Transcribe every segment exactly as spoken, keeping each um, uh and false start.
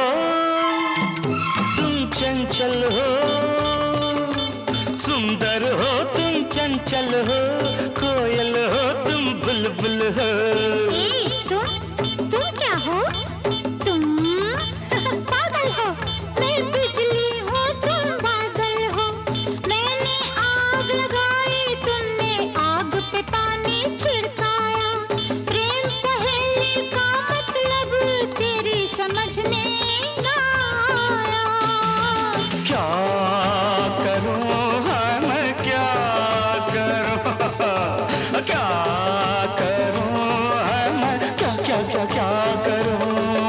तुम चंचल हो, सुंदर हो तुम चंचल हो, कोयल हो तुम बुलबुल हो। ए, तुम तुम क्या हो? तुम पागल हो। मैं बिजली हूँ तुम बादल हो। मैंने आग लगाई तुमने आग पे पानी छिड़काया। प्रेम पहेली का मतलब तेरी समझ में ना आया। क्या करूं हाँ मैं क्या करूं, क्या करूं हाँ मैं क्या क्या क्या क्या करूं।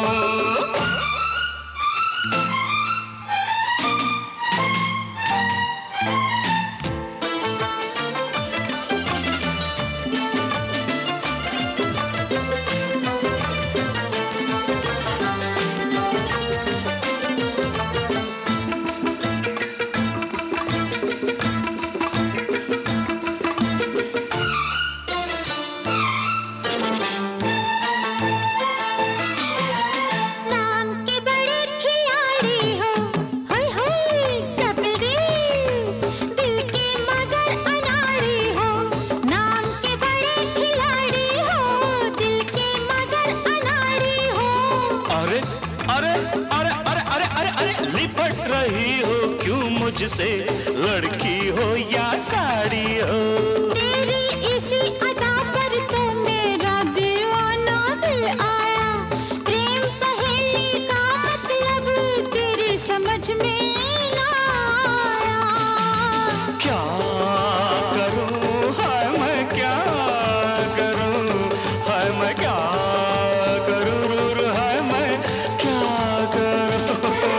अरे अरे अरे अरे अरे अरे लिपट रही हो क्यों मुझसे, लड़की हो या साड़ी हो। तेरी इसी अदा पर तो मेरा दीवाना दिल आया। प्रेम पहेली का मतलब तेरी समझ में ना आया। क्या करूं हाय मैं क्या करूं, हाय मैं क्या करूं रू हाय मैं क्या करूं।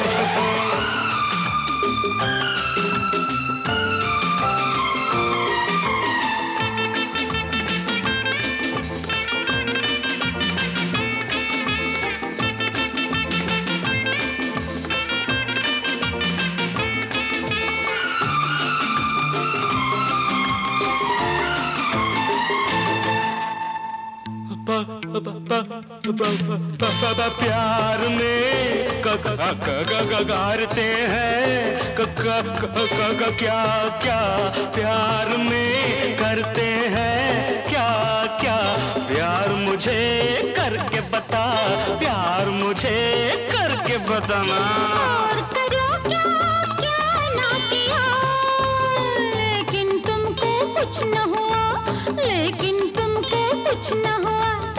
प्यार में गारते हैं क्या क्या, प्यार में करते हैं क्या क्या। प्यार मुझे करके बता, प्यार मुझे करके बताना। और करो क्या क्या ना किया, लेकिन तुमको कुछ न हुआ, लेकिन तुमको कुछ न हुआ।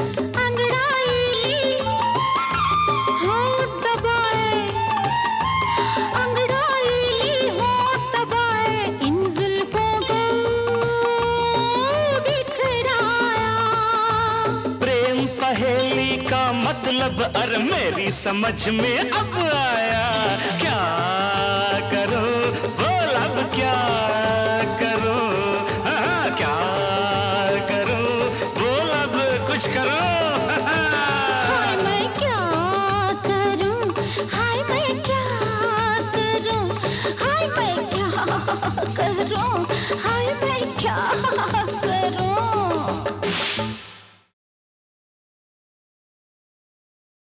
पहेली का मतलब अरे मेरी समझ में अब आया। क्या करूं बोल अब क्या करूं, हाँ क्या करूं बोल अब कुछ करूं।